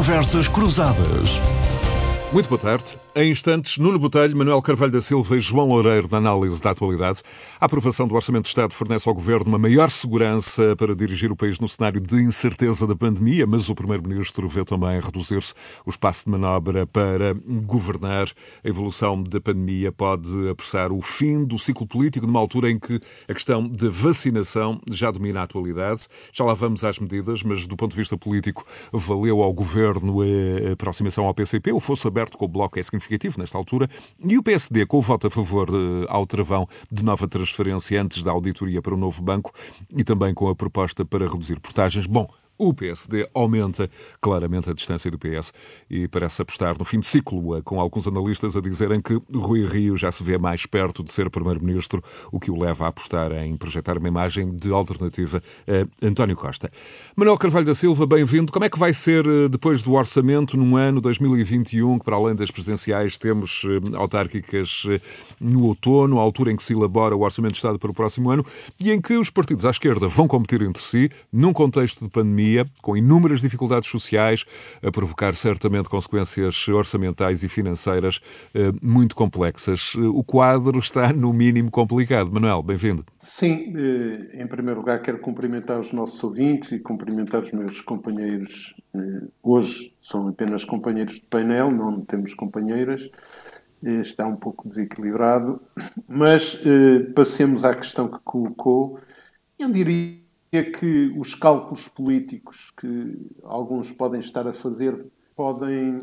Conversas Cruzadas. Muito boa tarde. Em instantes, Nuno Botelho, Manuel Carvalho da Silva e João Loureiro, na análise da atualidade. A aprovação do Orçamento de Estado fornece ao Governo uma maior segurança para dirigir o país no cenário de incerteza da pandemia, mas o Primeiro-Ministro vê também reduzir-se o espaço de manobra para governar. A evolução da pandemia pode apressar o fim do ciclo político numa altura em que a questão da vacinação já domina a atualidade. Já lá vamos às medidas, mas do ponto de vista político valeu ao Governo a aproximação ao PCP, o fosso aberto com o Bloco é significativo nesta altura, e o PSD com o voto a favor ao travão de nova transferência antes da auditoria para o novo banco e também com a proposta para reduzir portagens. Bom, o PSD aumenta claramente a distância do PS e parece apostar no fim de ciclo, com alguns analistas a dizerem que Rui Rio já se vê mais perto de ser Primeiro-Ministro, o que o leva a apostar em projetar uma imagem de alternativa a António Costa. Manuel Carvalho da Silva, bem-vindo. Como é que vai ser depois do orçamento num ano 2021, que para além das presidenciais temos autárquicas no outono, a altura em que se elabora o Orçamento de Estado para o próximo ano e em que os partidos à esquerda vão competir entre si, num contexto de pandemia, com inúmeras dificuldades sociais, a provocar certamente consequências orçamentais e financeiras muito complexas. O quadro está no mínimo complicado. Manuel, bem-vindo. Sim, em primeiro lugar quero cumprimentar os nossos ouvintes e cumprimentar os meus companheiros. Hoje são apenas companheiros de painel, não temos companheiras. Está um pouco desequilibrado, mas passemos à questão que colocou. Eu diria que os cálculos políticos que alguns podem estar a fazer podem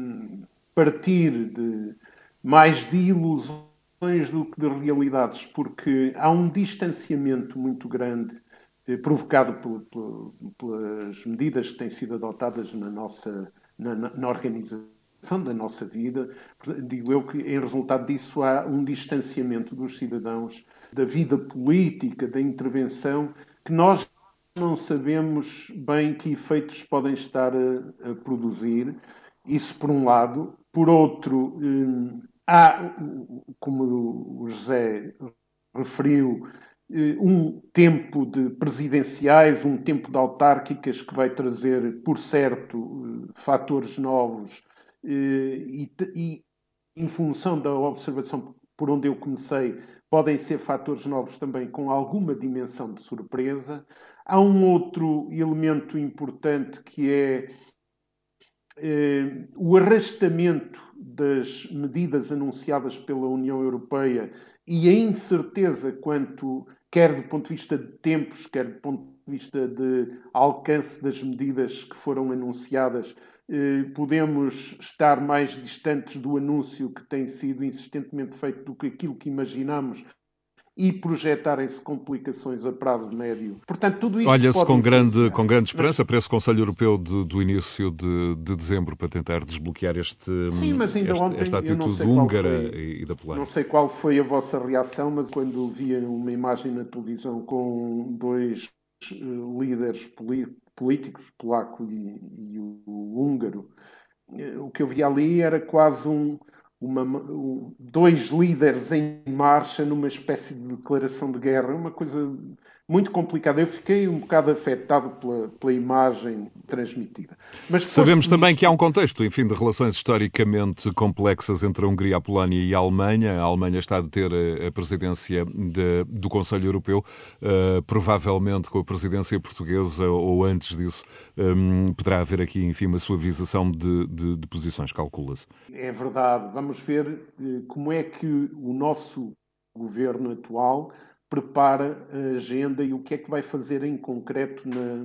partir de mais de ilusões do que de realidades, porque há um distanciamento muito grande provocado pelas medidas que têm sido adotadas na organização da nossa vida. Digo eu que, em resultado disso, há um distanciamento dos cidadãos da vida política, da intervenção, que nós não sabemos bem que efeitos podem estar a produzir. Isso por um lado. Por outro, há, como o José referiu, um tempo de presidenciais, um tempo de autárquicas que vai trazer, por certo, fatores novos e em função da observação por onde eu comecei, podem ser fatores novos também com alguma dimensão de surpresa. Há um outro elemento importante que é o arrastamento das medidas anunciadas pela União Europeia e a incerteza quanto, quer do ponto de vista de tempos, quer do ponto de vista de alcance das medidas que foram anunciadas, podemos estar mais distantes do anúncio que tem sido insistentemente feito do que aquilo que imaginamos e projetarem-se complicações a prazo médio. Portanto, tudo isto olha-se com grande esperança para esse Conselho Europeu do início de dezembro para tentar desbloquear esta atitude húngara e da Polónia. Não sei qual foi a vossa reação, mas quando via uma imagem na televisão com dois líderes políticos, polaco e o húngaro, o que eu via ali era quase dois líderes em marcha numa espécie de declaração de guerra, uma coisa muito complicada. Eu fiquei um bocado afetado pela imagem transmitida. Mas sabemos também que há um contexto, enfim, de relações historicamente complexas entre a Hungria, a Polónia e a Alemanha. A Alemanha está a deter a presidência do Conselho Europeu, provavelmente com a presidência portuguesa ou antes disso. Poderá haver aqui, enfim, uma suavização de posições, calcula-se. É verdade. Vamos ver como é que o nosso governo atual prepara a agenda e o que é que vai fazer em concreto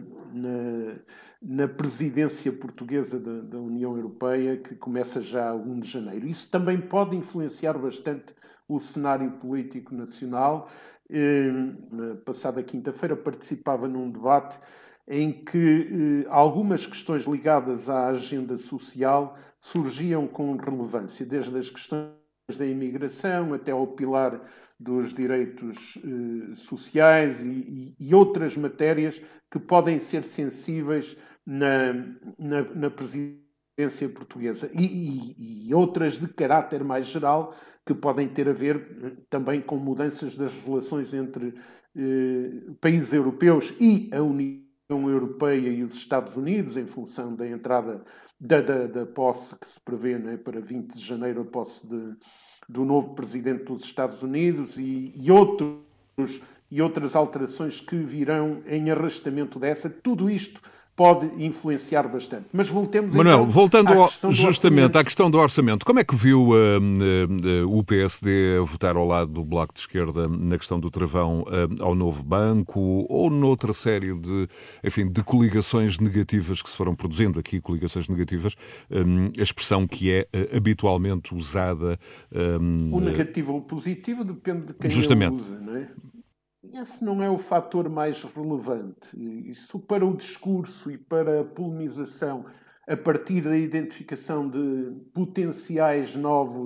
na presidência portuguesa da União Europeia, que começa já a 1 de janeiro. Isso também pode influenciar bastante o cenário político nacional. Na passada quinta-feira participava num debate em que algumas questões ligadas à agenda social surgiam com relevância, desde as questões da imigração até ao pilar dos direitos sociais e outras matérias que podem ser sensíveis na presidência portuguesa e outras de caráter mais geral que podem ter a ver também com mudanças das relações entre países europeus e a União Europeia e os Estados Unidos, em função da entrada da posse que se prevê, né, para 20 de janeiro, a posse do novo presidente dos Estados Unidos e outras alterações que virão em arrastamento dessa. Tudo isto pode influenciar bastante. Mas voltemos Manuel, então voltando à questão do justamente orçamento. à questão do orçamento, como é que viu o PSD a votar ao lado do Bloco de Esquerda na questão do travão ao novo banco ou noutra série de coligações negativas que se foram produzindo aqui, coligações negativas, a expressão que é habitualmente usada. O negativo ou o positivo depende de quem ele Justamente. usa, não é? Esse não é o fator mais relevante. Isso para o discurso e para a polemização, a partir da identificação de potenciais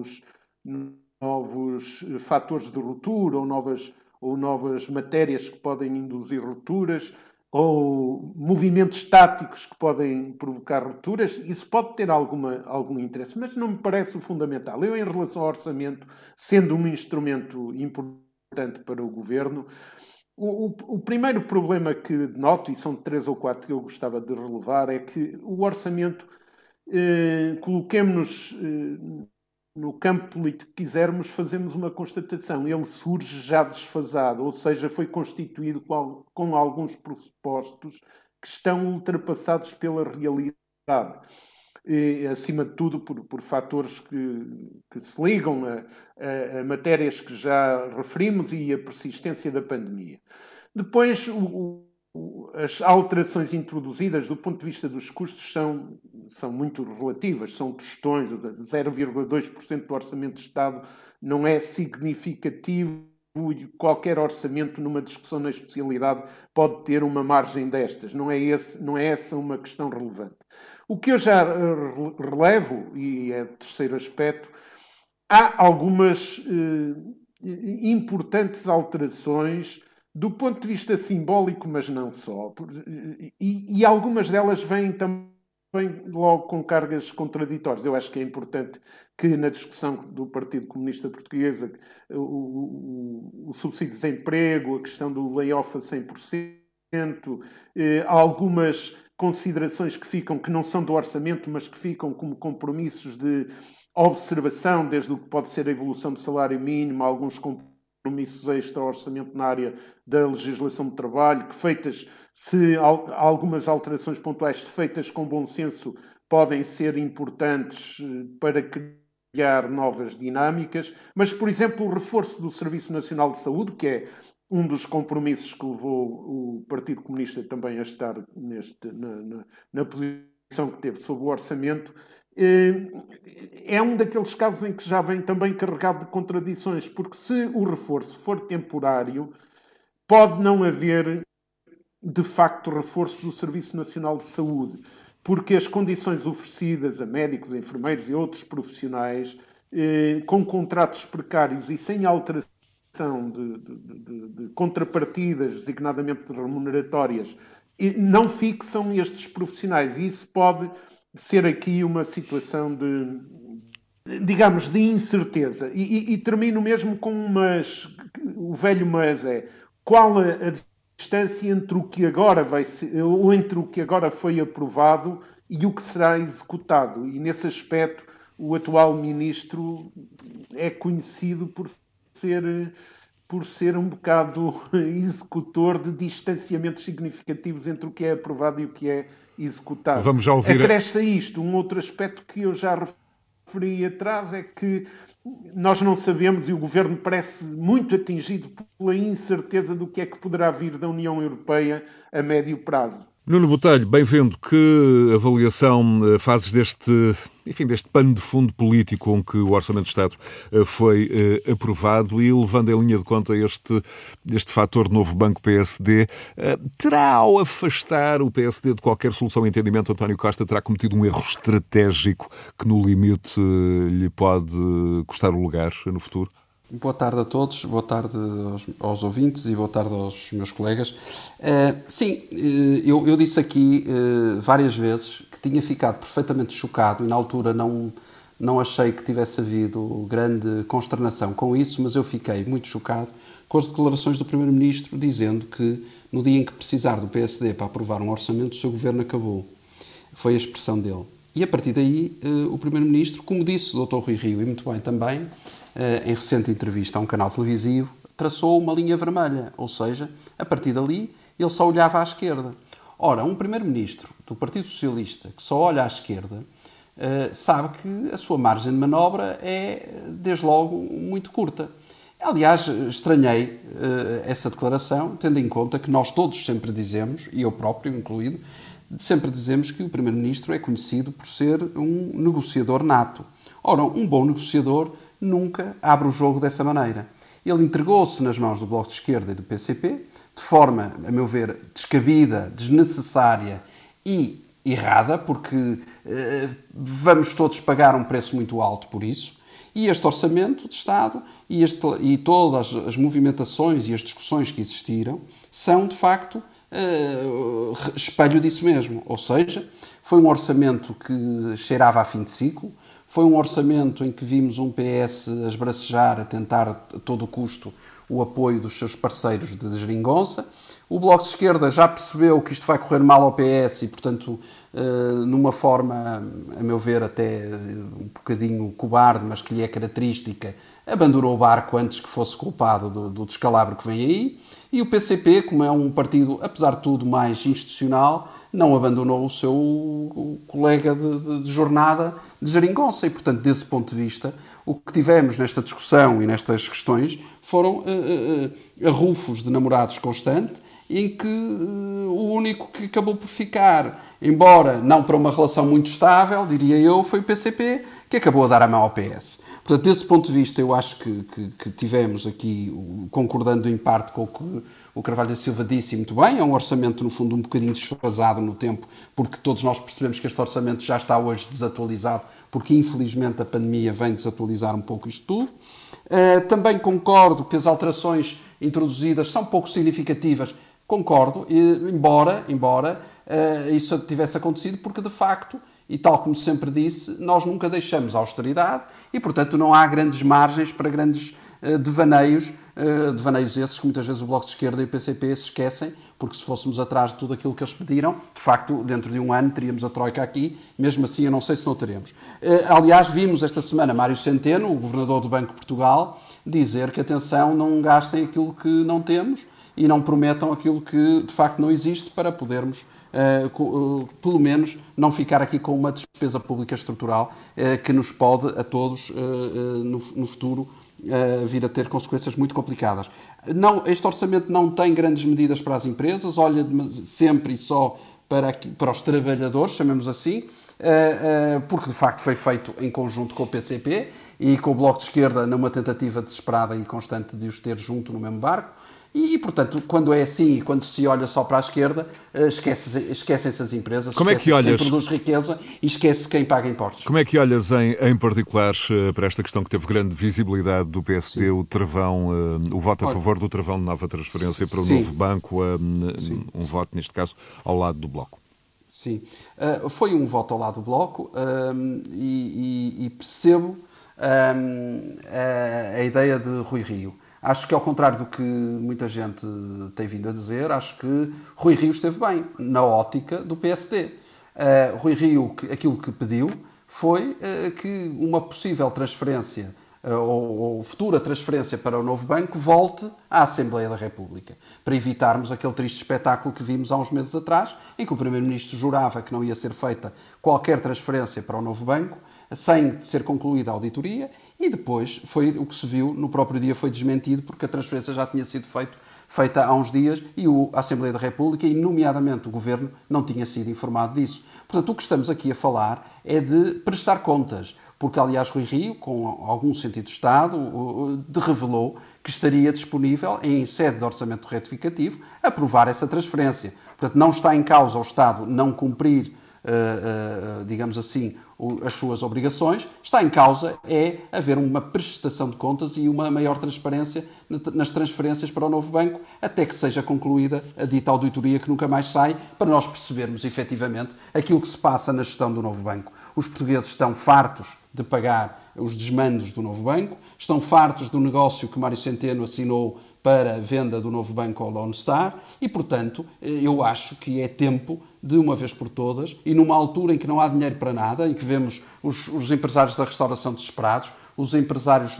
novos fatores de ruptura ou novas matérias que podem induzir rupturas ou movimentos táticos que podem provocar rupturas, isso pode ter algum interesse, mas não me parece o fundamental. Eu, em relação ao orçamento, sendo um instrumento importante para o governo, o primeiro problema que noto, e são 3 ou 4 que eu gostava de relevar, é que o orçamento, coloquemos-nos no campo político que quisermos, fazemos uma constatação. Ele surge já desfasado, ou seja, foi constituído com alguns pressupostos que estão ultrapassados pela realidade. Acima de tudo por fatores que se ligam a matérias que já referimos e a persistência da pandemia. Depois, as alterações introduzidas do ponto de vista dos custos são muito relativas, são tostões, 0,2% do orçamento de Estado não é significativo e qualquer orçamento numa discussão na especialidade pode ter uma margem destas. Não é essa uma questão relevante. O que eu já relevo, e é o terceiro aspecto, há algumas importantes alterações do ponto de vista simbólico, mas não só. E algumas delas vêm também logo com cargas contraditórias. Eu acho que é importante que na discussão do Partido Comunista Português o subsídio de desemprego, a questão do layoff a 100%, algumas considerações que não são do orçamento, mas que ficam como compromissos de observação, desde o que pode ser a evolução do salário mínimo, alguns compromissos extra-orçamento na área da legislação do trabalho, que feitas, se algumas alterações pontuais feitas com bom senso, podem ser importantes para criar novas dinâmicas. Mas, por exemplo, o reforço do Serviço Nacional de Saúde, que é um dos compromissos que levou o Partido Comunista também a estar na posição que teve sobre o orçamento, é um daqueles casos em que já vem também carregado de contradições, porque se o reforço for temporário, pode não haver, de facto, reforço do Serviço Nacional de Saúde, porque as condições oferecidas a médicos, a enfermeiros e outros profissionais, com contratos precários e sem alteração de contrapartidas, designadamente remuneratórias, não fixam estes profissionais. E isso pode ser aqui uma situação digamos, de incerteza. E termino mesmo com o velho mas é qual a distância entre o que agora vai ser, ou entre o que agora foi aprovado e o que será executado. E nesse aspecto o atual ministro é conhecido por ser um bocado executor de distanciamentos significativos entre o que é aprovado e o que é executado. Vamos já ouvir. Acresce a isto um outro aspecto que eu já referi atrás, é que nós não sabemos, e o Governo parece muito atingido pela incerteza do que é que poderá vir da União Europeia a médio prazo. Nuno Botelho, bem-vindo. Que avaliação fazes deste pano de fundo político com que o Orçamento de Estado foi aprovado e levando em linha de conta este fator novo Banco PSD, terá, ao afastar o PSD de qualquer solução e entendimento, António Costa terá cometido um erro estratégico que no limite lhe pode custar o lugar no futuro? Boa tarde a todos, boa tarde aos ouvintes e boa tarde aos meus colegas. Sim, eu disse aqui várias vezes que tinha ficado perfeitamente chocado e na altura não achei que tivesse havido grande consternação com isso, mas eu fiquei muito chocado com as declarações do Primeiro-Ministro dizendo que no dia em que precisar do PSD para aprovar um orçamento, o seu governo acabou. Foi a expressão dele. E a partir daí, o Primeiro-Ministro, como disse o Dr. Rui Rio, e muito bem também, em recente entrevista a um canal televisivo, traçou uma linha vermelha, ou seja, a partir dali ele só olhava à esquerda. Ora, um Primeiro-Ministro do Partido Socialista que só olha à esquerda sabe que a sua margem de manobra é, desde logo, muito curta. Aliás, estranhei essa declaração, tendo em conta que nós todos sempre dizemos, e eu próprio incluído, sempre dizemos que o Primeiro-Ministro é conhecido por ser um negociador nato. Ora, um bom negociador nunca abre o jogo dessa maneira. Ele entregou-se nas mãos do Bloco de Esquerda e do PCP, de forma, a meu ver, descabida, desnecessária e errada, porque vamos todos pagar um preço muito alto por isso. E este Orçamento de Estado e todas as movimentações e as discussões que existiram são, de facto, espelho disso mesmo. Ou seja, foi um orçamento que cheirava a fim de ciclo, foi um orçamento em que vimos um PS a esbracejar, a tentar a todo custo o apoio dos seus parceiros de geringonça. O Bloco de Esquerda já percebeu que isto vai correr mal ao PS e, portanto, numa forma, a meu ver, até um bocadinho cobarde, mas que lhe é característica, abandonou o barco antes que fosse culpado do descalabro que vem aí. E o PCP, como é um partido, apesar de tudo, mais institucional, não abandonou o seu colega de jornada de geringonça. E, portanto, desse ponto de vista, o que tivemos nesta discussão e nestas questões foram arrufos de namorados constante, em que o único que acabou por ficar, embora não para uma relação muito estável, diria eu, foi o PCP, que acabou a dar a mão ao PS. Portanto, desse ponto de vista, eu acho que tivemos aqui, concordando em parte com o que o Carvalho da Silva disse, e muito bem, é um orçamento, no fundo, um bocadinho desfasado no tempo, porque todos nós percebemos que este orçamento já está hoje desatualizado, porque, infelizmente, a pandemia vem desatualizar um pouco isto tudo. Também concordo que as alterações introduzidas são pouco significativas. Concordo, embora isso tivesse acontecido, porque, de facto, e tal como sempre disse, nós nunca deixamos a austeridade e, portanto, não há grandes margens para grandes devaneios esses que muitas vezes o Bloco de Esquerda e o PCP se esquecem, porque se fôssemos atrás de tudo aquilo que eles pediram, de facto, dentro de um ano teríamos a Troika aqui, mesmo assim eu não sei se não teremos. Aliás, vimos esta semana Mário Centeno, o Governador do Banco de Portugal, dizer que, atenção, não gastem aquilo que não temos e não prometam aquilo que, de facto, não existe para podermos, pelo menos, não ficar aqui com uma despesa pública estrutural que nos pode, a todos, no futuro, vir a ter consequências muito complicadas. Este orçamento não tem grandes medidas para as empresas, olha sempre e só para os trabalhadores, chamemos assim, porque, de facto, foi feito em conjunto com o PCP e com o Bloco de Esquerda numa tentativa desesperada e constante de os ter junto no mesmo barco. E, portanto, quando é assim e quando se olha só para a esquerda, esquecem-se as empresas, esquece-se quem produz riqueza e esquece quem paga impostos. Como é que olhas, em particular, para esta questão que teve grande visibilidade do PSD, sim, o travão, o voto a favor do travão de nova transferência para o novo banco, um voto, neste caso, ao lado do Bloco? Sim, foi um voto ao lado do Bloco e percebo a ideia de Rui Rio. Acho que, ao contrário do que muita gente tem vindo a dizer, acho que Rui Rio esteve bem na ótica do PSD. Rui Rio, aquilo que pediu foi que uma possível transferência ou futura transferência para o novo banco volte à Assembleia da República, para evitarmos aquele triste espetáculo que vimos há uns meses atrás, em que o Primeiro-Ministro jurava que não ia ser feita qualquer transferência para o novo banco, sem ser concluída a auditoria, e depois foi o que se viu, no próprio dia foi desmentido, porque a transferência já tinha sido feita há uns dias e a Assembleia da República, e nomeadamente o Governo, não tinha sido informado disso. Portanto, o que estamos aqui a falar é de prestar contas, porque, aliás, Rui Rio, com algum sentido de Estado, revelou que estaria disponível, em sede de orçamento retificativo, a aprovar essa transferência. Portanto, não está em causa o Estado não cumprir, digamos assim, as suas obrigações, está em causa é haver uma prestação de contas e uma maior transparência nas transferências para o novo banco, até que seja concluída a dita auditoria que nunca mais sai, para nós percebermos efetivamente aquilo que se passa na gestão do novo banco. Os portugueses estão fartos de pagar os desmandos do novo banco, estão fartos do negócio que Mário Centeno assinou para a venda do novo banco ao Lone Star e, portanto, eu acho que é tempo de uma vez por todas, e numa altura em que não há dinheiro para nada, em que vemos os empresários da restauração desesperados, os empresários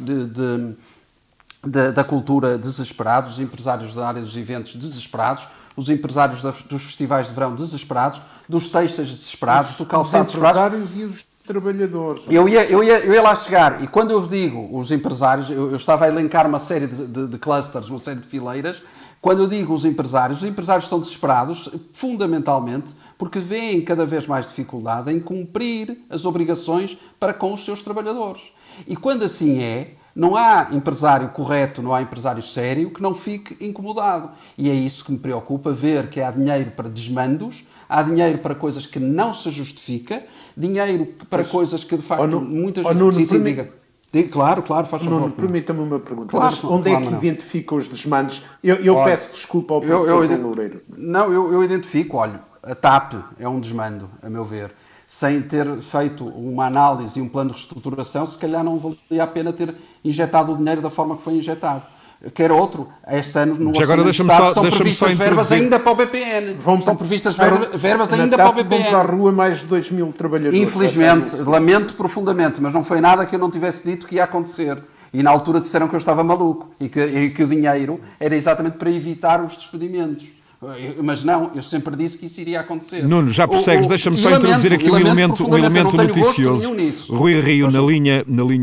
da cultura desesperados, os empresários da área dos eventos desesperados, os empresários dos festivais de verão desesperados, dos têxteis desesperados, do calçado desesperados. Os empresários e os trabalhadores. Eu ia lá chegar, e quando eu digo os empresários, eu estava a elencar uma série de clusters, uma série de fileiras. Quando eu digo os empresários estão desesperados, fundamentalmente, porque veem cada vez mais dificuldade em cumprir as obrigações para com os seus trabalhadores. E quando assim é, não há empresário correto, não há empresário sério que não fique incomodado. E é isso que me preocupa, ver que há dinheiro para desmandos, há dinheiro para coisas que não se justifica, dinheiro para coisas que, de facto, muitas vezes... Claro, faz favor. Nuno, permita-me uma pergunta. Claro, mas onde é que identifica os desmandos? Eu peço desculpa ao professor João Loureiro. Não, eu identifico. Olha, a TAP é um desmando, a meu ver. Sem ter feito uma análise e um plano de reestruturação, se calhar não valia a pena ter injetado o dinheiro da forma que foi injetado. Quer outro, este ano no Orçamento de Estado estão previstas verbas ainda para o BPN. Estão previstas verbas ainda para o BPN. Vão para a rua mais de 2.000 trabalhadores. Infelizmente, lamento profundamente, mas não foi nada que eu não tivesse dito que ia acontecer. E na altura disseram que eu estava maluco e que o dinheiro era exatamente para evitar os despedimentos. Mas não, eu sempre disse que isso iria acontecer. Nuno, já prossegues, deixa-me só introduzir aqui um elemento noticioso. Rui Rio, na linha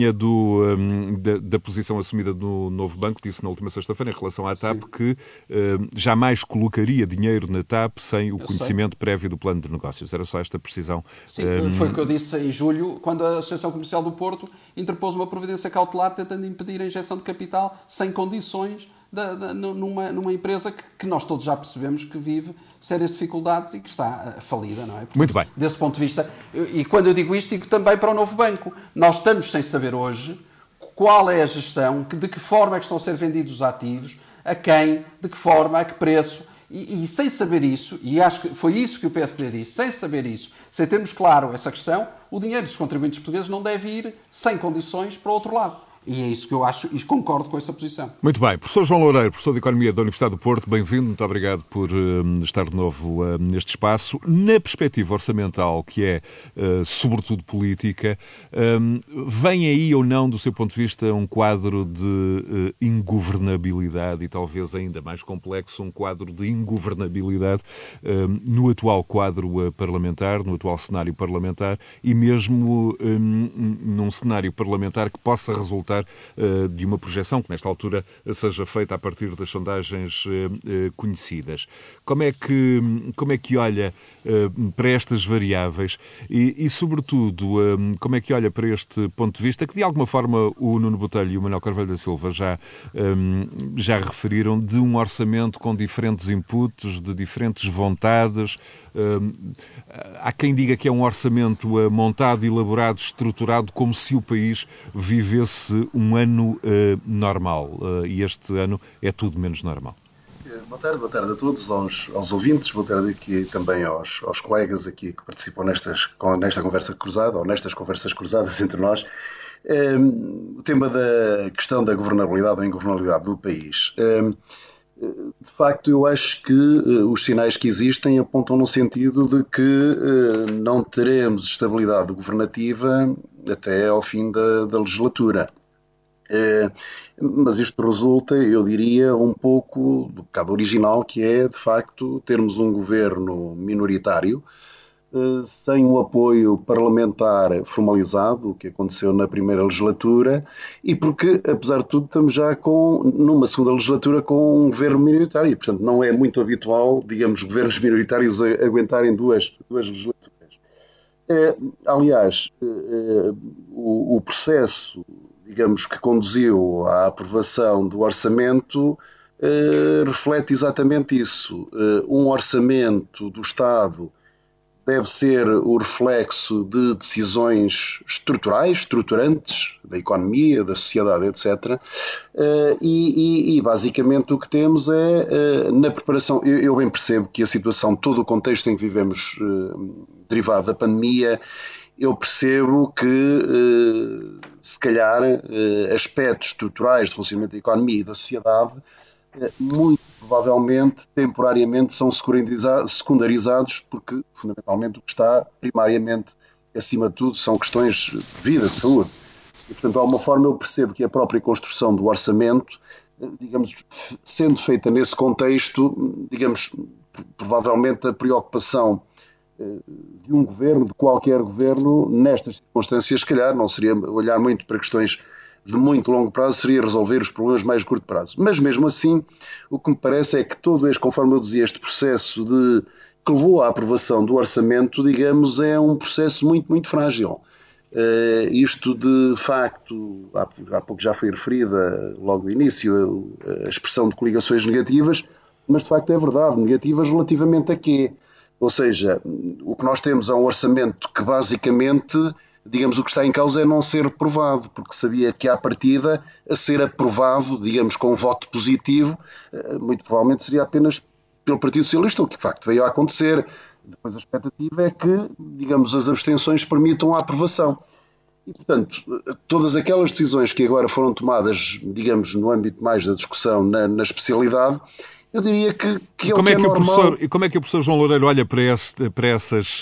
da posição assumida do novo banco, disse na última sexta-feira, em relação à TAP, que jamais colocaria dinheiro na TAP sem o conhecimento prévio do plano de negócios. Era só esta precisão. Sim, foi o que eu disse em julho, quando a Associação Comercial do Porto interpôs uma providência cautelar tentando impedir a injeção de capital sem condições numa empresa que nós todos já percebemos que vive sérias dificuldades e que está falida, não é? Porque, muito bem. Desse ponto de vista, e quando eu digo isto, digo também para o novo banco. Nós estamos sem saber hoje qual é a gestão, de que forma é que estão a ser vendidos os ativos, a quem, de que forma, a que preço, e sem saber isso, e acho que foi isso que o PSD disse, sem saber isso, sem termos claro essa questão, o dinheiro dos contribuintes portugueses não deve ir sem condições para o outro lado. E é isso que eu acho e concordo com essa posição. Muito bem. Professor João Loureiro, professor de Economia da Universidade do Porto, bem-vindo, muito obrigado por estar de novo neste espaço. Na perspectiva orçamental, que é sobretudo política, vem aí ou não, do seu ponto de vista, um quadro de ingovernabilidade e talvez ainda mais complexo, um quadro de ingovernabilidade no atual quadro parlamentar, no atual cenário parlamentar e mesmo num cenário parlamentar que possa resultar de uma projeção que nesta altura seja feita a partir das sondagens conhecidas. Como é que olha para estas variáveis e sobretudo, como é que olha para este ponto de vista que de alguma forma o Nuno Botelho e o Manuel Carvalho da Silva já referiram, de um orçamento com diferentes inputs, de diferentes vontades. Há quem diga que é um orçamento montado, elaborado, estruturado, como se o país vivesse um ano normal. E este ano é tudo menos normal. Boa tarde a todos, aos ouvintes, boa tarde aqui também aos colegas aqui que participam nesta conversa cruzada, ou nestas conversas cruzadas entre nós. O tema da questão da governabilidade ou ingovernabilidade do país. De facto, eu acho que os sinais que existem apontam no sentido de que não teremos estabilidade governativa até ao fim da legislatura. Mas isto resulta, eu diria, um pouco do pecado original, que é, de facto, termos um governo minoritário, sem um apoio parlamentar formalizado, o que aconteceu na primeira legislatura, e porque, apesar de tudo, estamos já numa segunda legislatura com um governo minoritário, e, portanto, não é muito habitual, digamos, governos minoritários aguentarem duas legislaturas. Aliás, o processo, digamos, que conduziu à aprovação do orçamento reflete exatamente isso. Um orçamento do Estado deve ser o reflexo de decisões estruturantes da economia, da sociedade, etc. E basicamente o que temos é, na preparação, eu bem percebo que a situação, todo o contexto em que vivemos derivado da pandemia, eu percebo que, se calhar, aspectos estruturais de funcionamento da economia e da sociedade muito provavelmente, temporariamente, são secundarizados, porque, fundamentalmente, o que está primariamente acima de tudo são questões de vida, de saúde. E, portanto, de alguma forma, eu percebo que a própria construção do orçamento, digamos, sendo feita nesse contexto, digamos, provavelmente a preocupação de um governo, de qualquer governo, nestas circunstâncias, se calhar, não seria olhar muito para questões de muito longo prazo, seria resolver os problemas mais de curto prazo. Mas mesmo assim, o que me parece é que todo este, conforme eu dizia, este processo que levou à aprovação do orçamento, digamos, é um processo muito, muito frágil. Isto de facto, há pouco já foi referida logo no início a expressão de coligações negativas, mas de facto é verdade, negativas relativamente a quê? Ou seja, o que nós temos é um orçamento que basicamente, digamos, o que está em causa é não ser aprovado, porque sabia que à partida, a ser aprovado, digamos, com um voto positivo, muito provavelmente seria apenas pelo Partido Socialista, o que de facto veio a acontecer. Depois a expectativa é que, digamos, as abstenções permitam a aprovação. E, portanto, todas aquelas decisões que agora foram tomadas, digamos, no âmbito mais da discussão na especialidade, eu diria que é o que é normal. E como é que o professor João Loureiro olha para essas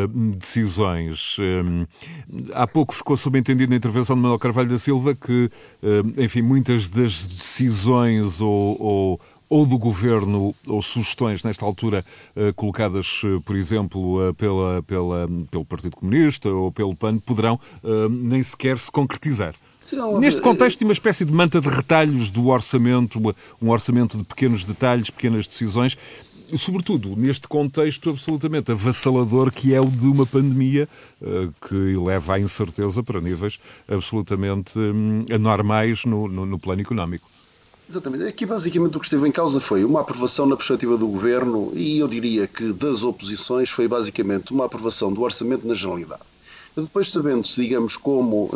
decisões? Há pouco ficou subentendido na intervenção de Manuel Carvalho da Silva que, enfim, muitas das decisões ou do Governo, ou sugestões nesta altura colocadas, por exemplo, pelo Partido Comunista ou pelo PAN, poderão nem sequer se concretizar. Neste contexto, uma espécie de manta de retalhos do orçamento, um orçamento de pequenos detalhes, pequenas decisões, sobretudo neste contexto absolutamente avassalador que é o de uma pandemia que leva à incerteza para níveis absolutamente anormais no plano económico. Exatamente. Aqui basicamente o que esteve em causa foi uma aprovação na perspectiva do Governo e eu diria que das oposições foi basicamente uma aprovação do orçamento na Generalidade. Depois, sabendo-se, digamos, como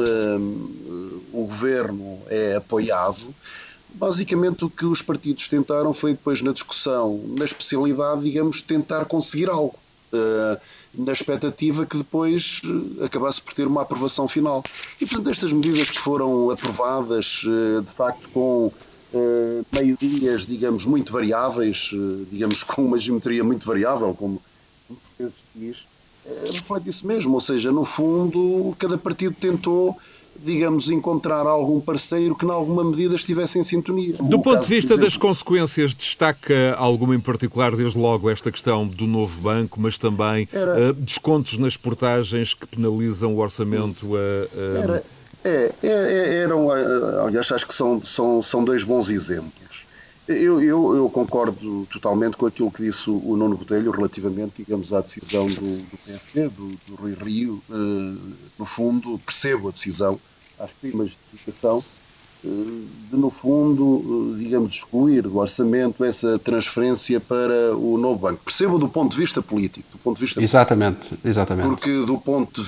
o Governo é apoiado, basicamente o que os partidos tentaram foi depois na discussão, na especialidade, digamos, tentar conseguir algo, na expectativa que depois acabasse por ter uma aprovação final. E, portanto, estas medidas que foram aprovadas, de facto, com maiorias, digamos, muito variáveis, digamos, com uma geometria muito variável, como se diz, reflete isso mesmo, ou seja, no fundo, cada partido tentou, digamos, encontrar algum parceiro que, em alguma medida, estivesse em sintonia. Do ponto de vista das consequências, destaca alguma em particular, desde logo, esta questão do novo banco, mas também descontos nas portagens que penalizam o orçamento? Aliás, acho que são dois bons exemplos. Eu concordo totalmente com aquilo que disse o Nuno Botelho relativamente, digamos, à decisão do PSD, do Rui Rio. No fundo, percebo a decisão, às primas de justificação, de, no fundo, digamos, excluir do orçamento essa transferência para o novo banco. Percebo do ponto de vista político. Exatamente. Porque de um ponto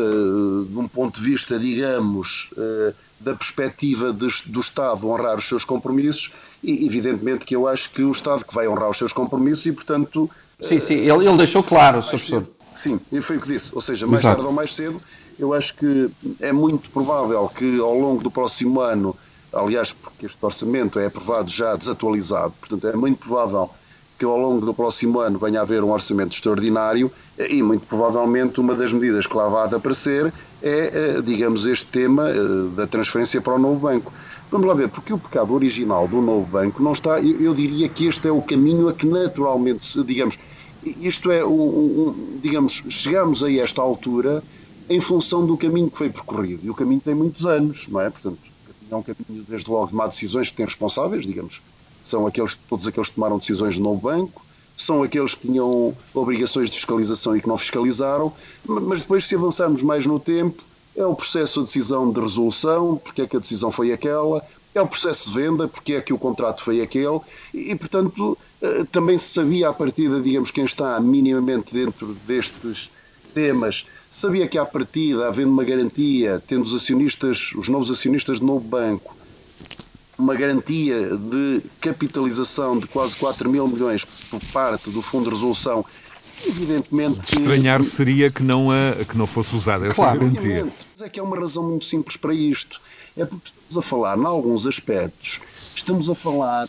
de vista, digamos, da perspectiva do Estado honrar os seus compromissos, e evidentemente que eu acho que o Estado que vai honrar os seus compromissos e, portanto... Sim, ele deixou claro, Sr. Professor. Sim, foi o que disse. Ou seja, mais tarde ou mais cedo, eu acho que é muito provável que ao longo do próximo ano, aliás, porque este orçamento é aprovado já desatualizado, portanto é muito provável que ao longo do próximo ano venha a haver um orçamento extraordinário e muito provavelmente uma das medidas que lá vai aparecer é, digamos, este tema da transferência para o novo banco. Vamos lá ver, porque o pecado original do novo banco não está, eu diria que este é o caminho a que naturalmente, digamos, isto é, digamos, chegamos a esta altura em função do caminho que foi percorrido. E o caminho tem muitos anos, não é? Portanto, é um caminho, desde logo, de má decisões que têm responsáveis, digamos. São todos aqueles que tomaram decisões de novo banco, são aqueles que tinham obrigações de fiscalização e que não fiscalizaram, mas depois, se avançarmos mais no tempo, é o processo de decisão de resolução, porque é que a decisão foi aquela, é o processo de venda, porque é que o contrato foi aquele, e portanto, também se sabia à partida, digamos, quem está minimamente dentro destes temas, sabia que à partida, havendo uma garantia, tendo os novos acionistas do novo banco, uma garantia de capitalização de quase 4 mil milhões por parte do Fundo de Resolução, evidentemente... De estranhar seria que não fosse usada essa garantia. Mas é que há uma razão muito simples para isto. É porque estamos a falar, em alguns aspectos, estamos a falar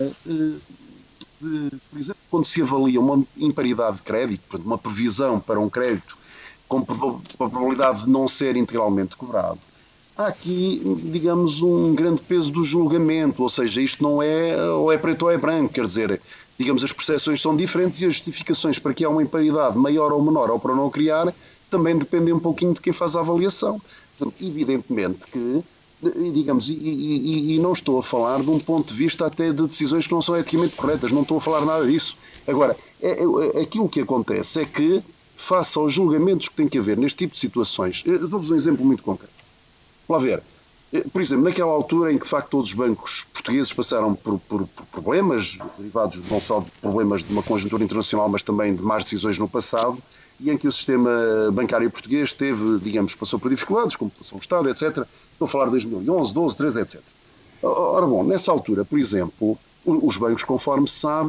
por exemplo, quando se avalia uma imparidade de crédito, portanto, uma previsão para um crédito com probabilidade de não ser integralmente cobrado, há aqui, digamos, um grande peso do julgamento, ou seja, isto não é ou é preto ou é branco, quer dizer, digamos, as percepções são diferentes e as justificações para que há uma imparidade maior ou menor ou para não criar também dependem um pouquinho de quem faz a avaliação. Portanto, evidentemente que, digamos, e não estou a falar de um ponto de vista até de decisões que não são eticamente corretas, não estou a falar nada disso. Agora, aquilo que acontece é que, face aos julgamentos que tem que haver neste tipo de situações, eu dou-vos um exemplo muito concreto. Lá ver, por exemplo, naquela altura em que de facto todos os bancos portugueses passaram por problemas, derivados não só de problemas de uma conjuntura internacional, mas também de más decisões no passado, e em que o sistema bancário português teve, digamos, passou por dificuldades, como passou o Estado, etc. Estou a falar de 2011, 12, 13, etc. Ora bom, nessa altura, por exemplo, os bancos, conforme se sabe,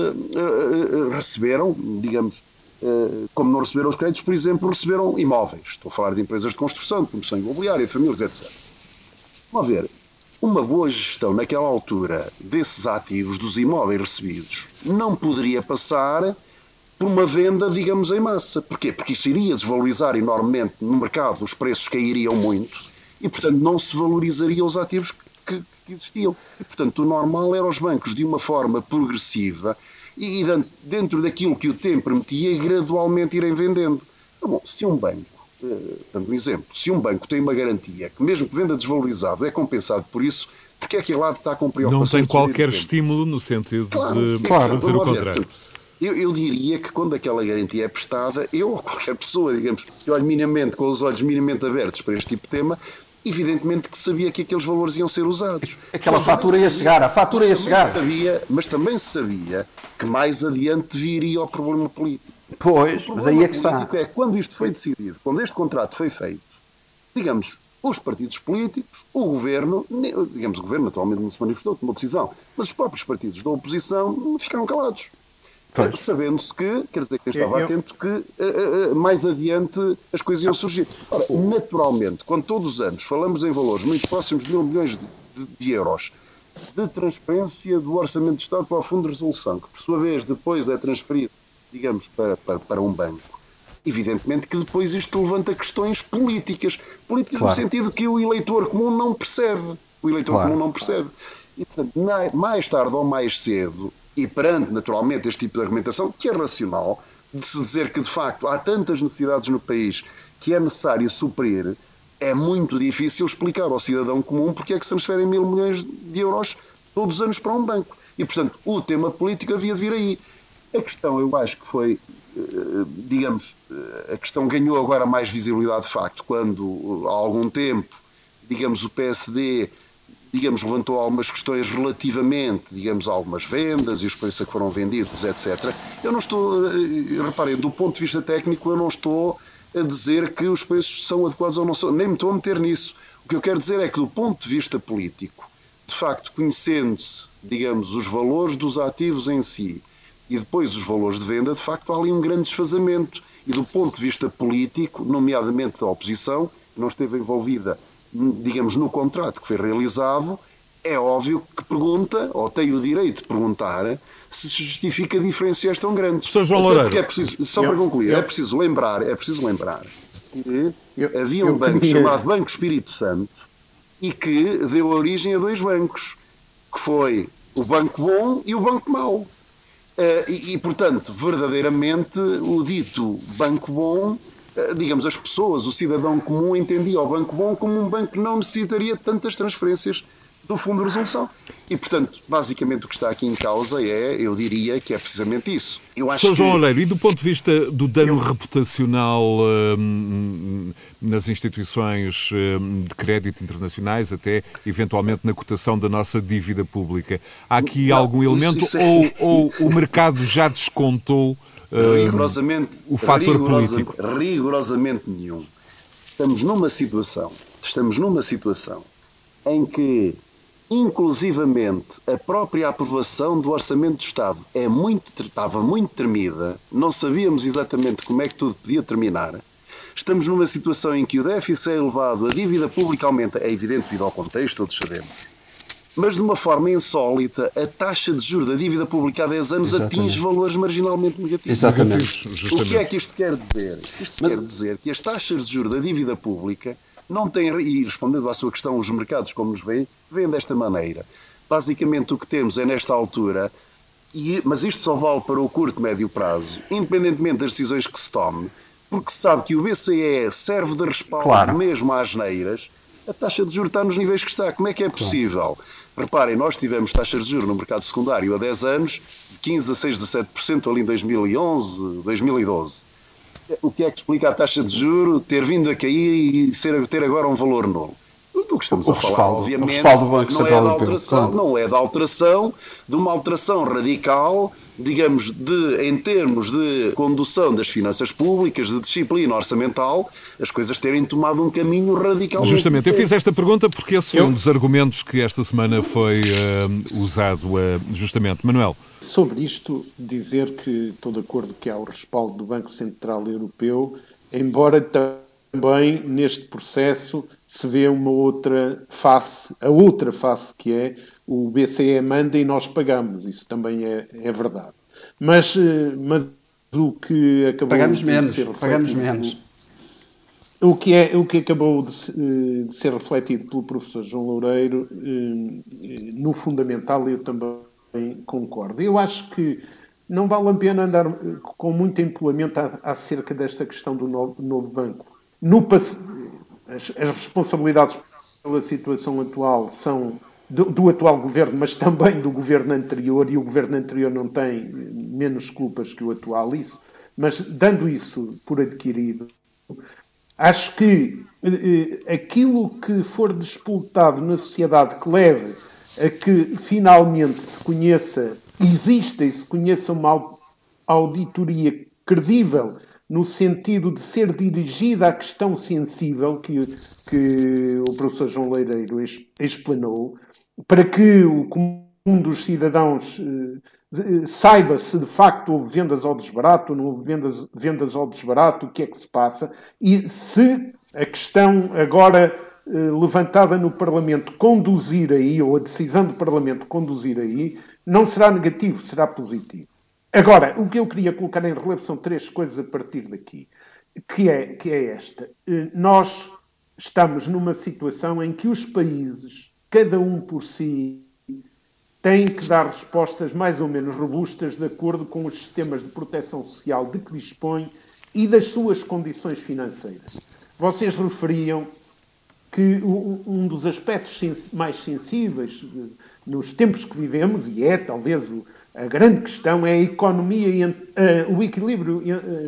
receberam, digamos, como não receberam os créditos, por exemplo, receberam imóveis. Estou a falar de empresas de construção, de promoção imobiliária, de famílias, etc. Vamos ver, uma boa gestão naquela altura desses ativos, dos imóveis recebidos, não poderia passar por uma venda, digamos, em massa. Porquê? Porque isso iria desvalorizar enormemente no mercado, os preços cairiam muito e, portanto, não se valorizariam os ativos que existiam. E, portanto, o normal era os bancos, de uma forma progressiva e dentro daquilo que o tempo permitia, gradualmente irem vendendo. Bom, se um banco, dando um exemplo, se um banco tem uma garantia que mesmo que venda desvalorizado é compensado por isso, porque é que ele há de estar com preocupação? Não tem qualquer estímulo no sentido de fazer o contrário. Eu diria que quando aquela garantia é prestada, eu ou qualquer pessoa, digamos, que olhe minimamente, com os olhos minimamente abertos para este tipo de tema, evidentemente que sabia que aqueles valores iam ser usados. Aquela fatura ia chegar, a fatura ia chegar. Mas também se sabia que mais adiante viria o problema político. Pois, mas aí é que está. O problema político é quando isto foi decidido, quando este contrato foi feito, digamos, os partidos políticos, o governo, digamos, o governo naturalmente não se manifestou, tomou decisão, mas os próprios partidos da oposição ficaram calados. Sabendo-se que, quer dizer, quem estava atento, que mais adiante as coisas iam surgir. Ora, naturalmente, quando todos os anos falamos em valores muito próximos de 1.000 milhões de euros de transferência do Orçamento de Estado para o Fundo de Resolução, que por sua vez depois é transferido, digamos, para um banco, evidentemente que depois isto levanta questões políticas. Políticas no sentido que o eleitor comum não percebe. O eleitor comum não percebe. E, portanto, mais tarde ou mais cedo, e perante, naturalmente, este tipo de argumentação, que é racional, de se dizer que, de facto, há tantas necessidades no país que é necessário suprir, é muito difícil explicar ao cidadão comum porque é que se transferem 1.000 milhões de euros todos os anos para um banco. E, portanto, o tema político havia de vir aí. A questão, eu acho que foi, digamos, a questão ganhou agora mais visibilidade de facto, quando, há algum tempo, digamos, o PSD... digamos, levantou algumas questões relativamente, digamos, a algumas vendas e os preços a que foram vendidos, etc. Eu não estou, reparem, do ponto de vista técnico, eu não estou a dizer que os preços são adequados ou não são, nem me estou a meter nisso. O que eu quero dizer é que, do ponto de vista político, de facto, conhecendo-se, digamos, os valores dos ativos em si e depois os valores de venda, de facto, há ali um grande desfazamento. E do ponto de vista político, nomeadamente da oposição, que não esteve envolvida, digamos, no contrato que foi realizado, é óbvio que pergunta, ou tem o direito de perguntar, se justifica diferenças tão grandes. Sr. João Loureiro. É preciso, só para concluir, é preciso lembrar que havia um banco chamado Banco Espírito Santo e que deu origem a dois bancos, que foi o Banco Bom e o Banco Mau. Portanto, verdadeiramente, o dito Banco Bom, digamos, as pessoas, o cidadão comum entendia o Banco Bom como um banco que não necessitaria de tantas transferências do Fundo de Resolução. E, portanto, basicamente o que está aqui em causa eu diria que é precisamente isso. Sr. João Loureiro, e do ponto de vista do dano reputacional nas instituições de crédito internacionais, até eventualmente na cotação da nossa dívida pública, há aqui algum elemento ou o mercado já descontou o fator político? Rigorosamente nenhum. Estamos numa situação em que, inclusivamente, a própria aprovação do Orçamento do Estado estava muito tremida, não sabíamos exatamente como é que tudo podia terminar. Estamos numa situação em que o déficit é elevado, a dívida pública aumenta, é evidente devido ao contexto, todos sabemos. Mas de uma forma insólita, a taxa de juros da dívida pública há 10 anos atinge valores marginalmente negativos. Exatamente. O que é que isto quer dizer? Isto quer dizer que as taxas de juros da dívida pública não têm, e respondendo à sua questão, os mercados como nos veem desta maneira. Basicamente o que temos é nesta altura, mas isto só vale para o curto e médio prazo, independentemente das decisões que se tome, porque se sabe que o BCE serve de respaldo mesmo às neiras, a taxa de juros está nos níveis que está. Como é que é possível? Reparem, nós tivemos taxas de juros no mercado secundário há 10 anos, de 15 a 6, 17% ali em 2011, 2012. O que é que explica a taxa de juros ter vindo a cair e ter agora um valor nulo? Do que estamos a falar, obviamente, não é da alteração, de uma alteração radical, digamos, em termos de condução das finanças públicas, de disciplina orçamental, as coisas terem tomado um caminho radicalmente Justamente, eu fiz esta pergunta porque esse foi um dos argumentos que esta semana foi usado justamente. Manuel. Sobre isto, dizer que estou de acordo que há o respaldo do Banco Central Europeu, embora também neste processo se vê uma outra face, a outra face que é o BCE manda e nós pagamos, isso também é verdade. Mas o que acabou pagamos de menos, ser refletido, pagamos menos. O que acabou de ser refletido pelo professor João Loureiro, no fundamental eu também concordo. Eu acho que não vale a pena andar com muito empolamento acerca desta questão do novo banco. As responsabilidades pela situação atual são do atual governo, mas também do governo anterior, e o governo anterior não tem menos culpas que o atual, isso. Mas dando isso por adquirido, acho que aquilo que for disputado na sociedade que leve a que finalmente exista e se conheça uma auditoria credível no sentido de ser dirigida à questão sensível que o professor João Loureiro explanou, para que o comum dos cidadãos saiba se de facto houve vendas ao desbarato ou não houve vendas ao desbarato, o que é que se passa, e se a questão agora levantada no Parlamento conduzir aí, ou a decisão do Parlamento conduzir aí, não será negativo, será positivo. Agora, o que eu queria colocar em relevo são 3 coisas a partir daqui, que é esta. Nós estamos numa situação em que os países, cada um por si, têm que dar respostas mais ou menos robustas de acordo com os sistemas de proteção social de que dispõem e das suas condições financeiras. Vocês referiam que um dos aspectos mais sensíveis nos tempos que vivemos, e é talvez a grande questão, é a economia, o equilíbrio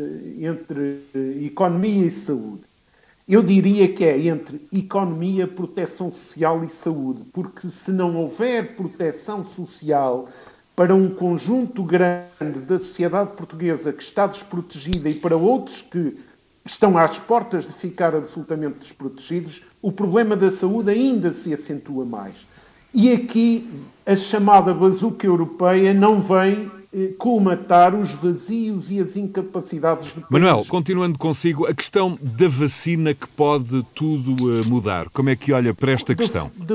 entre economia e saúde. Eu diria que é entre economia, proteção social e saúde, porque se não houver proteção social para um conjunto grande da sociedade portuguesa que está desprotegida e para outros que estão às portas de ficar absolutamente desprotegidos, o problema da saúde ainda se acentua mais. E aqui a chamada bazuca europeia não vem colmatar os vazios e as incapacidades de países. Manuel, continuando consigo, a questão da vacina que pode tudo mudar. Como é que olha para esta questão? De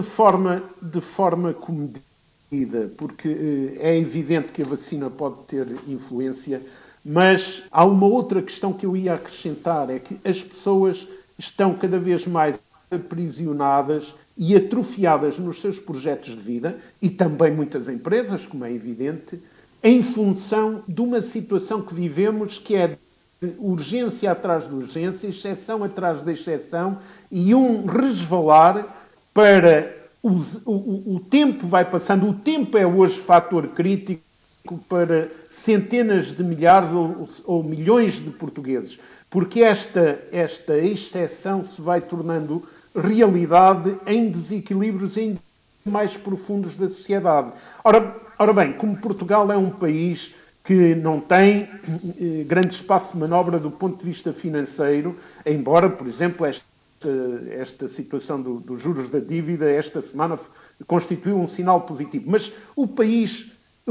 forma comedida, porque é evidente que a vacina pode ter influência, mas há uma outra questão que eu ia acrescentar, é que as pessoas estão cada vez mais aprisionadas e atrofiadas nos seus projetos de vida, e também muitas empresas, como é evidente, em função de uma situação que vivemos que é de urgência atrás de urgência, exceção atrás de exceção, e um resvalar para... O tempo vai passando, o tempo é hoje fator crítico para centenas de milhares ou milhões de portugueses, porque esta exceção se vai tornando realidade em desequilíbrios ainda mais profundos da sociedade. Ora bem, como Portugal é um país que não tem grande espaço de manobra do ponto de vista financeiro, embora, por exemplo, esta situação dos juros da dívida esta semana constituiu um sinal positivo. Mas o país,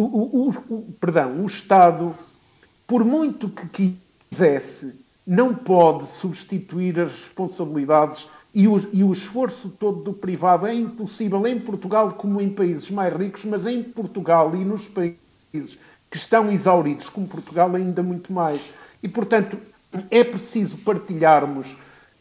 o Estado, por muito que quisesse, não pode substituir as responsabilidades E o esforço todo do privado é impossível em Portugal como em países mais ricos, mas em Portugal e nos países que estão exauridos, como Portugal, ainda muito mais. E, portanto, é preciso partilharmos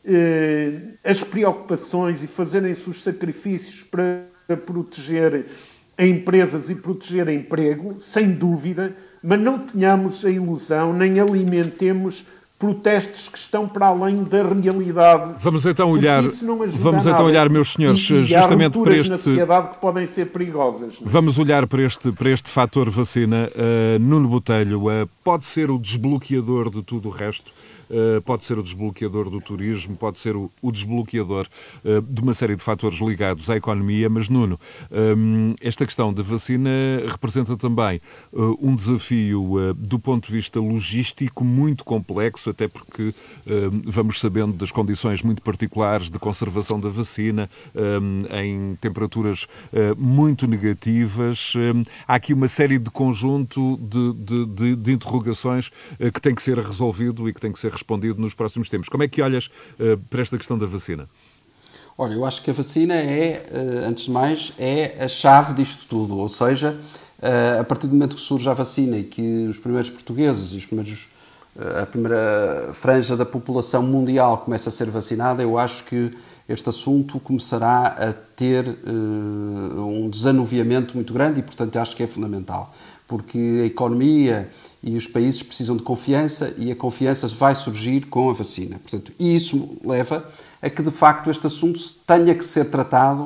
as preocupações e fazerem-se os sacrifícios para proteger empresas e proteger emprego, sem dúvida, mas não tenhamos a ilusão, nem alimentemos protestos que estão para além da realidade. Vamos então olhar, meus senhores, e justamente para este na sociedade que podem ser perigosas. Não é? Vamos olhar para este fator vacina. Nuno Botelho, pode ser o desbloqueador de tudo o resto? Pode ser o desbloqueador do turismo, pode ser o desbloqueador de uma série de fatores ligados à economia, mas Nuno, esta questão da vacina representa também um desafio do ponto de vista logístico muito complexo, até porque vamos sabendo das condições muito particulares de conservação da vacina em temperaturas muito negativas. Há aqui uma série de conjunto de interrogações que tem que ser resolvido e que tem que ser respondido nos próximos tempos. Como é que olhas para esta questão da vacina? Olha, eu acho que a vacina antes de mais, é a chave disto tudo. Ou seja, a partir do momento que surge a vacina e que os primeiros portugueses e a primeira franja da população mundial começa a ser vacinada, eu acho que este assunto começará a ter um desanuviamento muito grande e, portanto, acho que é fundamental. Porque a economia e os países precisam de confiança e a confiança vai surgir com a vacina. Portanto, e isso leva a que, de facto, este assunto tenha que ser tratado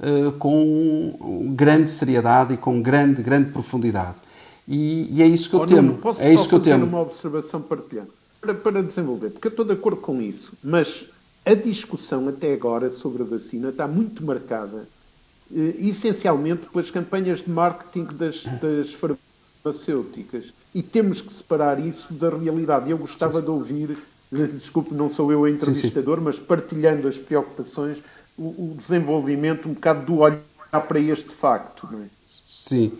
com grande seriedade e com grande profundidade. E é isso que eu temo. Posso é isso só que eu fazer temo. uma observação partilhada para desenvolver, porque eu estou de acordo com isso, mas a discussão até agora sobre a vacina está muito marcada essencialmente pelas campanhas de marketing das farmacêuticas. E temos que separar isso da realidade. Eu gostava de ouvir, desculpe, não sou eu o entrevistador, mas partilhando as preocupações, o desenvolvimento um bocado do olhar para este facto. Não é? Sim,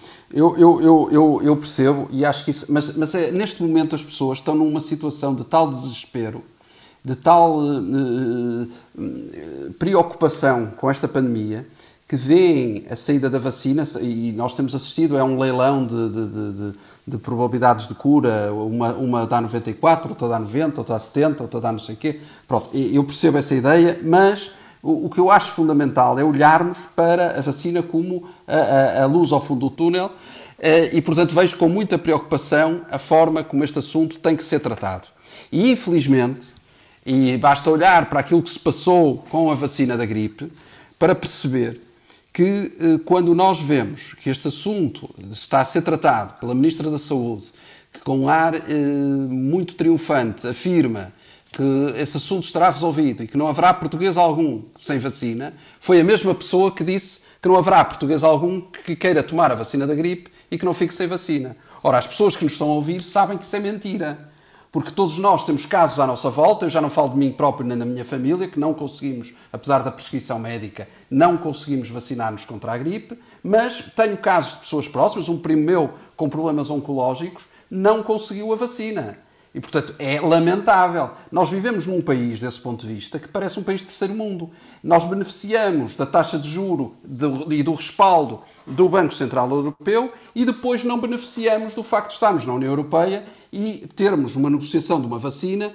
eu percebo e acho que isso... Mas neste momento as pessoas estão numa situação de tal desespero, de tal preocupação com esta pandemia, que veem a saída da vacina, e nós temos assistido a um leilão de probabilidades de cura, uma dá 94, outra dá 90, outra dá 70, outra dá não sei o quê. Pronto, eu percebo essa ideia, mas o que eu acho fundamental é olharmos para a vacina como a luz ao fundo do túnel e, portanto, vejo com muita preocupação a forma como este assunto tem que ser tratado. E, infelizmente, e basta olhar para aquilo que se passou com a vacina da gripe para perceber que quando nós vemos que este assunto está a ser tratado pela Ministra da Saúde, que com um ar muito triunfante afirma que esse assunto estará resolvido e que não haverá português algum sem vacina, foi a mesma pessoa que disse que não haverá português algum que queira tomar a vacina da gripe e que não fique sem vacina. Ora, as pessoas que nos estão a ouvir sabem que isso é mentira. Porque todos nós temos casos à nossa volta, eu já não falo de mim próprio nem da minha família, que não conseguimos, apesar da prescrição médica, não conseguimos vacinar-nos contra a gripe, mas tenho casos de pessoas próximas, um primo meu com problemas oncológicos não conseguiu a vacina. E, portanto, é lamentável. Nós vivemos num país, desse ponto de vista, que parece um país de terceiro mundo. Nós beneficiamos da taxa de juro e do respaldo do Banco Central Europeu e depois não beneficiamos do facto de estarmos na União Europeia e termos uma negociação de uma vacina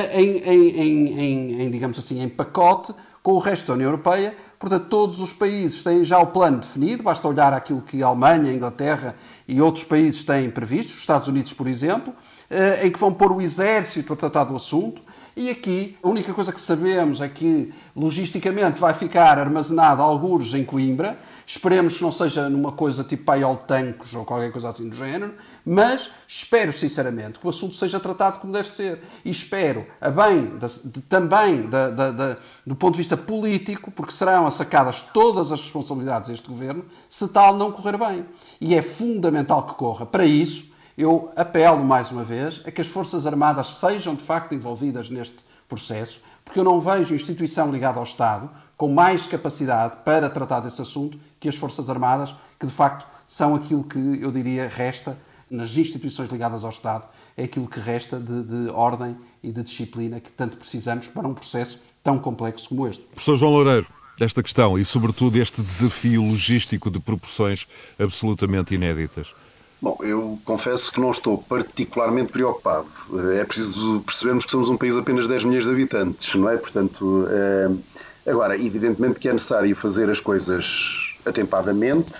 digamos assim, em pacote com o resto da União Europeia. Portanto, todos os países têm já o plano definido, basta olhar aquilo que a Alemanha, a Inglaterra e outros países têm previsto, os Estados Unidos, por exemplo, em que vão pôr o exército a tratar do assunto. E aqui, a única coisa que sabemos é que, logisticamente, vai ficar armazenado algures em Coimbra. Esperemos que não seja numa coisa tipo paiol de tanques ou qualquer coisa assim do género, mas espero, sinceramente, que o assunto seja tratado como deve ser. E espero, também do ponto de vista político, porque serão sacadas todas as responsabilidades deste governo, se tal não correr bem. E é fundamental que corra. Para isso, eu apelo, mais uma vez, a que as Forças Armadas sejam, de facto, envolvidas neste processo, porque eu não vejo instituição ligada ao Estado com mais capacidade para tratar desse assunto que as Forças Armadas, que, de facto, são aquilo que, eu diria, resta nas instituições ligadas ao Estado é aquilo que resta de ordem e de disciplina que tanto precisamos para um processo tão complexo como este. Professor João Loureiro, desta questão e, sobretudo, este desafio logístico de proporções absolutamente inéditas. Bom, eu confesso que não estou particularmente preocupado. É preciso percebermos que somos um país de apenas 10 milhões de habitantes, não é? Portanto, agora, evidentemente que é necessário fazer as coisas atempadamente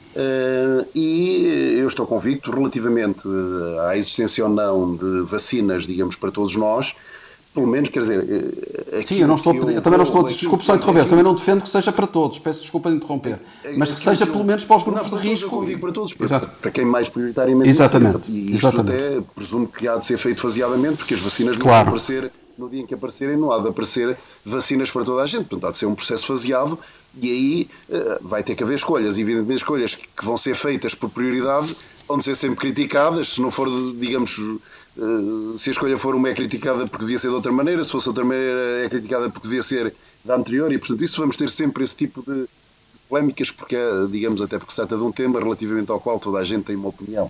e eu estou convicto relativamente à existência ou não de vacinas, digamos, para todos nós. Pelo menos, quer dizer... Sim, eu também não estou... Desculpe só interromper, também não defendo que seja para todos, peço desculpa de interromper, mas que seja pelo menos para os grupos de risco. Eu digo para todos, para quem mais prioritariamente... Exatamente. E isto até presumo que há de ser feito faseadamente, porque as vacinas não claro. vão aparecer no dia em que aparecerem, não há de aparecer vacinas para toda a gente, portanto há de ser um processo faseado e aí vai ter que haver escolhas, evidentemente escolhas que vão ser feitas por prioridade, vão ser sempre criticadas, se não for, digamos... se a escolha for uma é criticada porque devia ser de outra maneira, se fosse de outra maneira é criticada porque devia ser da anterior e, portanto, isso vamos ter sempre esse tipo de polémicas porque, digamos, até porque se trata de um tema relativamente ao qual toda a gente tem uma opinião.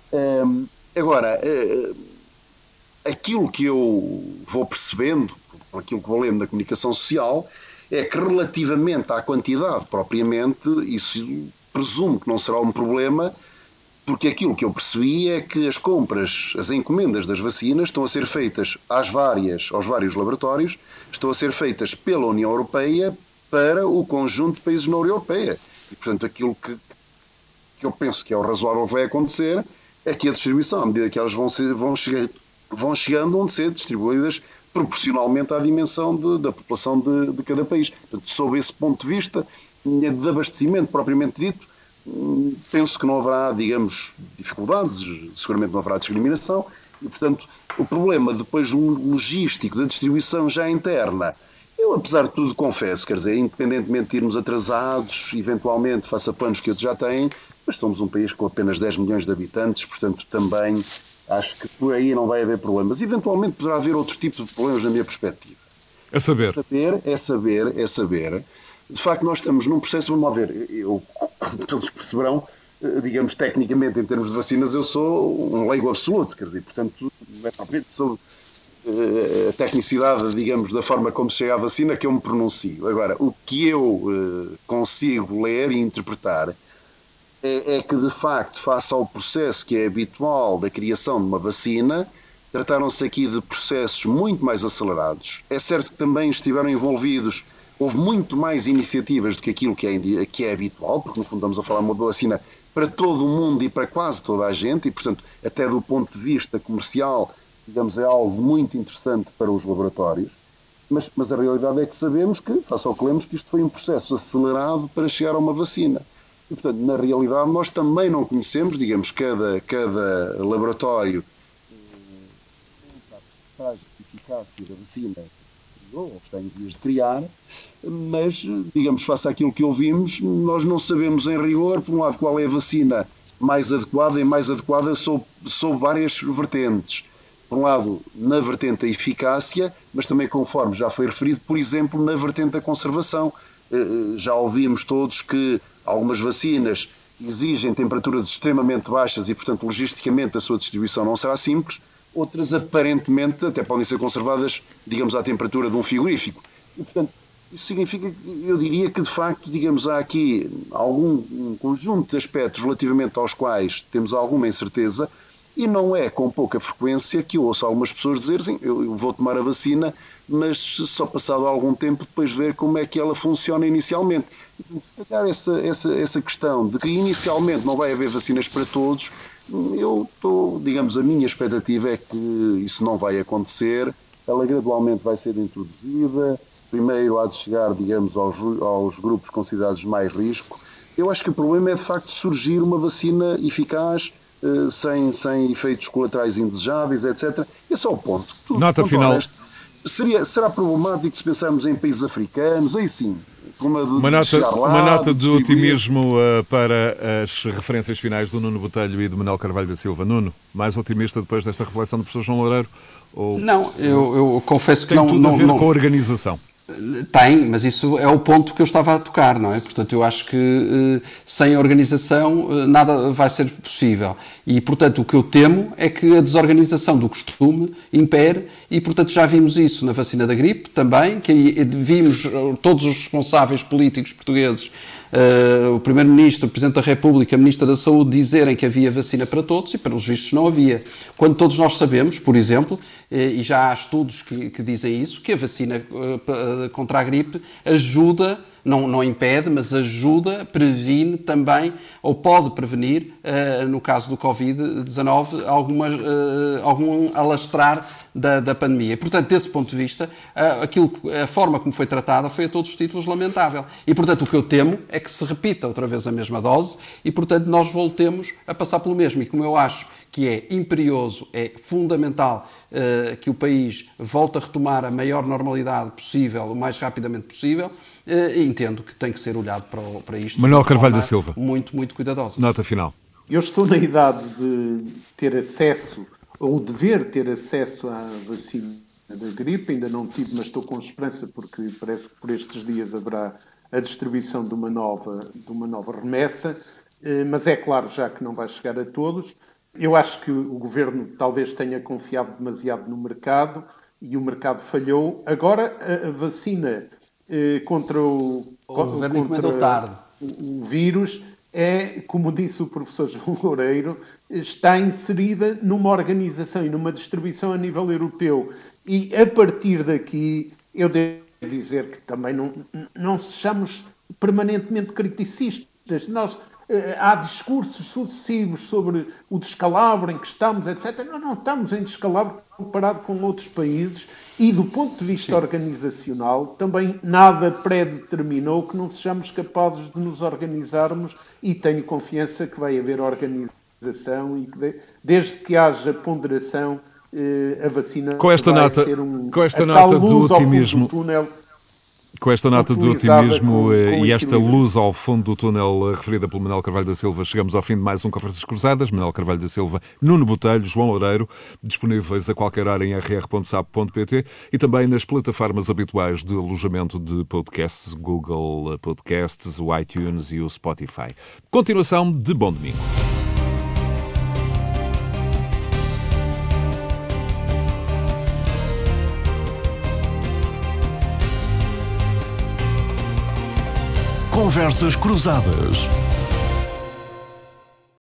Agora, aquilo que eu vou percebendo, aquilo que vou lendo na comunicação social, é que relativamente à quantidade propriamente, isso presumo que não será um problema, porque aquilo que eu percebi é que as compras, as encomendas das vacinas estão a ser feitas aos vários laboratórios, estão a ser feitas pela União Europeia para o conjunto de países na União Europeia. E, portanto, aquilo que eu penso que é o razoável que vai acontecer é que a distribuição, à medida que elas vão chegando, vão ser distribuídas proporcionalmente à dimensão da população de cada país. Portanto, sob esse ponto de vista, de abastecimento propriamente dito, penso que não haverá, digamos, dificuldades, seguramente não haverá discriminação e, portanto, o problema depois logístico da distribuição já interna, eu, apesar de tudo, confesso, quer dizer, independentemente de irmos atrasados, eventualmente, face a planos que outros já têm, mas somos um país com apenas 10 milhões de habitantes, portanto, também acho que por aí não vai haver problemas. Eventualmente poderá haver outro tipo de problemas na minha perspectiva. A saber? É saber. De facto, nós estamos num processo, vamos lá ver, eu, como todos perceberão, digamos, tecnicamente, em termos de vacinas, eu sou um leigo absoluto, quer dizer, portanto, não é propriamente sobre a tecnicidade, digamos, da forma como chega à vacina que eu me pronuncio. Agora, o que eu consigo ler e interpretar é que, de facto, face ao processo que é habitual da criação de uma vacina, trataram-se aqui de processos muito mais acelerados. É certo que também estiveram envolvidos, houve muito mais iniciativas do que aquilo que é habitual, porque no fundo estamos a falar de uma vacina para todo o mundo e para quase toda a gente, e portanto, até do ponto de vista comercial, digamos, é algo muito interessante para os laboratórios, mas a realidade é que sabemos que, face ao que lemos, que isto foi um processo acelerado para chegar a uma vacina. E portanto, na realidade, nós também não conhecemos, digamos, cada laboratório a percentagem de eficácia da vacina ou está em vias de criar, mas, digamos, face àquilo que ouvimos, nós não sabemos em rigor, por um lado, qual é a vacina mais adequada e mais adequada sob várias vertentes. Por um lado, na vertente da eficácia, mas também, conforme já foi referido, por exemplo, na vertente da conservação. Já ouvimos todos que algumas vacinas exigem temperaturas extremamente baixas e, portanto, logisticamente a sua distribuição não será simples. Outras, aparentemente, até podem ser conservadas, digamos, à temperatura de um frigorífico. E, portanto, isso significa que, eu diria que, de facto, digamos, há aqui um conjunto de aspectos relativamente aos quais temos alguma incerteza e não é com pouca frequência que eu ouço algumas pessoas dizerem eu vou tomar a vacina, mas só passado algum tempo depois ver como é que ela funciona inicialmente. Se calhar essa questão de que inicialmente não vai haver vacinas para todos, digamos, a minha expectativa é que isso não vai acontecer, ela gradualmente vai ser introduzida, primeiro há de chegar, digamos, aos grupos considerados mais risco. Eu acho que o problema é, de facto, surgir uma vacina eficaz, sem efeitos colaterais indesejáveis, etc. Esse é o ponto. Nota final. Será problemático se pensarmos em países africanos, aí sim. Uma nota de otimismo para as referências finais do Nuno Botelho e do Manuel Carvalho da Silva. Nuno, mais otimista depois desta reflexão do professor João Loureiro? Não, eu confesso que tem não... Tem tudo a ver com a organização. Tem, mas isso é o ponto que eu estava a tocar, não é? Portanto, eu acho que sem organização nada vai ser possível. E, portanto, o que eu temo é que a desorganização do costume impere e, portanto, já vimos isso na vacina da gripe também, que vimos todos os responsáveis políticos portugueses, o Primeiro-Ministro, o Presidente da República, a Ministra da Saúde dizerem que havia vacina para todos e, pelos vistos, não havia. Quando todos nós sabemos, por exemplo, e já há estudos que dizem isso, que a vacina contra a gripe ajuda, não impede, mas ajuda, previne também, ou pode prevenir, no caso do Covid-19, algum alastrar da pandemia. E, portanto, desse ponto de vista, a forma como foi tratada foi a todos os títulos lamentável. E, portanto, o que eu temo é que se repita outra vez a mesma dose e, portanto, nós voltemos a passar pelo mesmo. E como eu acho que é imperioso, é fundamental que o país volte a retomar a maior normalidade possível, o mais rapidamente possível, entendo que tem que ser olhado para isto. Manuel Carvalho da Silva. Muito, muito cuidadoso. Nota final. Eu estou na idade de ter acesso, ou dever ter acesso à vacina da gripe, ainda não tive, mas estou com esperança porque parece que por estes dias haverá a distribuição de uma nova remessa, mas é claro já que não vai chegar a todos. Eu acho que o Governo talvez tenha confiado demasiado no mercado e o mercado falhou. Agora a vacina contra o vírus é, como disse o professor João Loureiro, está inserida numa organização e numa distribuição a nível europeu. E a partir daqui, eu devo dizer que também não sejamos permanentemente criticistas. Há discursos sucessivos sobre o descalabro em que estamos, etc. Não estamos em descalabro comparado com outros países e, do ponto de vista organizacional, também nada pré-determinou que não sejamos capazes de nos organizarmos e tenho confiança que vai haver organização e que, desde que haja ponderação, a vacina com esta vai nota, ser com esta nota de otimismo. Com esta nota de otimismo e esta luz ao fundo do túnel referida pelo Manuel Carvalho da Silva, chegamos ao fim de mais um Conversas Cruzadas. Manuel Carvalho da Silva, Nuno Botelho, João Loureiro, disponíveis a qualquer hora em rr.sap.pt e também nas plataformas habituais de alojamento de podcasts, Google Podcasts, o iTunes e o Spotify. Continuação de Bom Domingo. Conversas Cruzadas.